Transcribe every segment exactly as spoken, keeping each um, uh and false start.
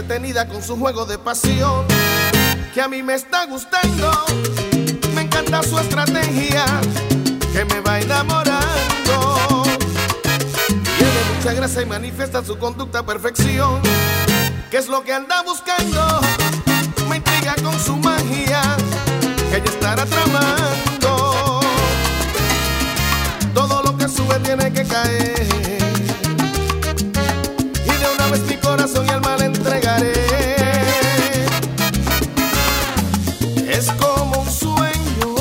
entretenida con su juego de pasión, que a mí me está gustando. Me encanta su estrategia, que me va enamorando. Tiene mucha gracia y manifiesta su conducta a perfección. ¿Qué es lo que anda buscando? Me intriga con su magia, que ella estará tramando. Todo lo que sube tiene que caer, y de una vez mi corazón y alma le entregaré. Es como un sueño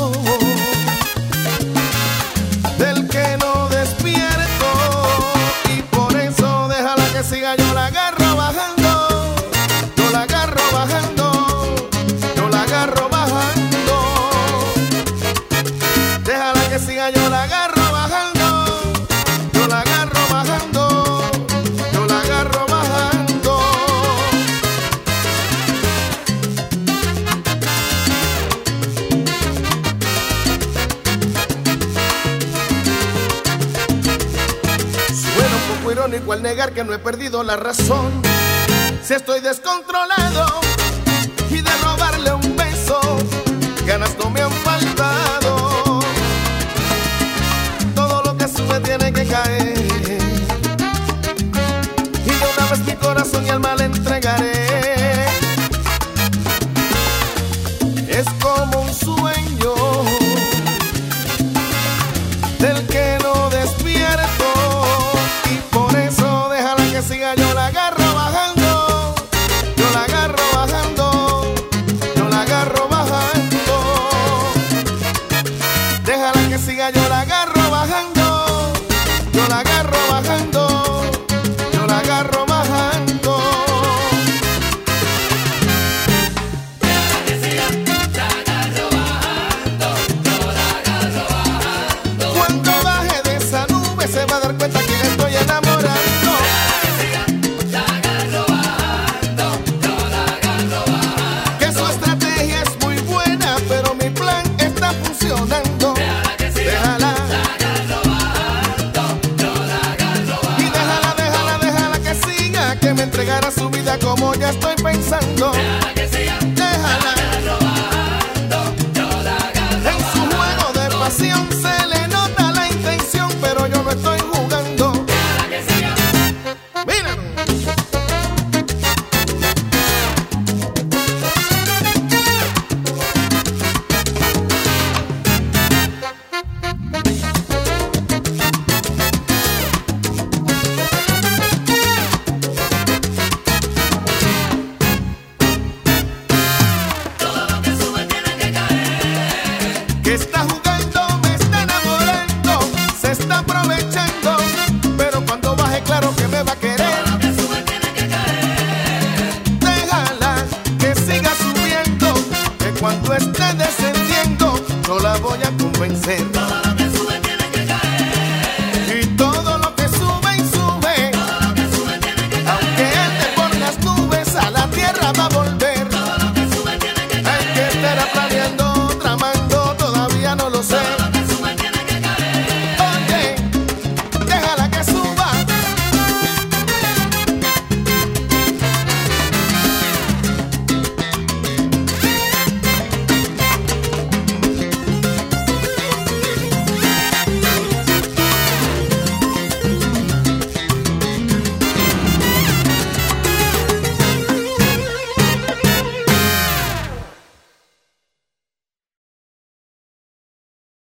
del que no despierto, y por eso déjala que siga, yo la agarro bajando, yo la agarro bajando, yo la agarro bajando. Déjala que siga, yo la agarro bajando, yo la agarro bajando, yo la agarro bajando. Suena un poco irónico al negar que no he perdido la razón. Si estoy descontrolado y de robarle un beso, ganas no me han faltado. Todo lo que sube tiene que caer, y de una vez mi corazón y alma le entregaré. Es como un sueño del que no despierto, y por eso déjala que siga, yo la agarro bajando, yo la agarro bajando, yo la agarro bajando. Déjala que siga, yo la agarro bajando, yo la agarro bajando, yo la agarro bajando. Déjala que siga, la agarro bajando, yo la agarro bajando. Cuando baje de esa nube se va a dar cuenta que la estoy enamorando. Déjala que siga, la agarro bajando, yo la agarro bajando. Que su estrategia es muy buena, pero mi plan está funcionando. Déjala que siga, Déjala, la agarro bajando, yo la agarro y bajando. déjala, déjala, déjala que siga, que me entregará su vida como ya estoy pensando. Déjala que siga, Déjala, agarro bajando, yo la agarro en su juego de pasión se le nota la intención, pero yo no estoy jugando. Déjala que siga. Mira. Todo lo que sube tiene que caer. Que está jugando, me está enamorando, se está aprovechando, pero cuando baje claro que me va a querer. Todo lo que sube tiene que caer. Déjala que siga subiendo, que cuando esté descendiendo yo la voy a convencer. Todo lo